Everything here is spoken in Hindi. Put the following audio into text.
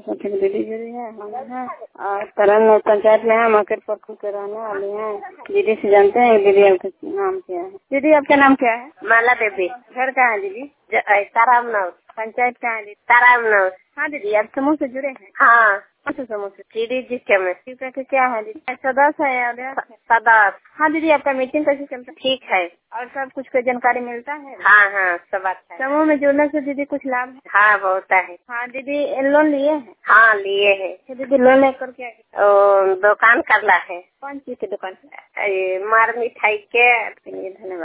दीदी जुड़ी है हम है और तरन पंचायत में है मकर पक्खू के रहने वाली है। दीदी से जानते हैं दीदी आपका नाम क्या है? दीदी आपका नाम क्या है? माला देवी। घर कहाँ है दीदी? तारामनगर। पंचायत कहाँ है दीदी? तारामनगर। हाँ दीदी आप समूह से जुड़े हैं? हाँ। कौन से समूह से? दीदी जी के में क्या है दीदी? सदस्य है या अध्यक्ष? सदस्य। हाँ दीदी आपका मीटिंग कैसे चलता है? ठीक है। और सब कुछ का जानकारी मिलता है? हाँ हाँ सब अच्छा है। समूह में जुड़ने से दीदी कुछ लाभ है? हाँ बहुत है। हाँ दीदी लोन लिए हैं? हाँ लिए है। दीदी लोन लेकर क्या दुकान करना है। कौन चीज की दुकान? मार मिठाई के। धन्यवाद।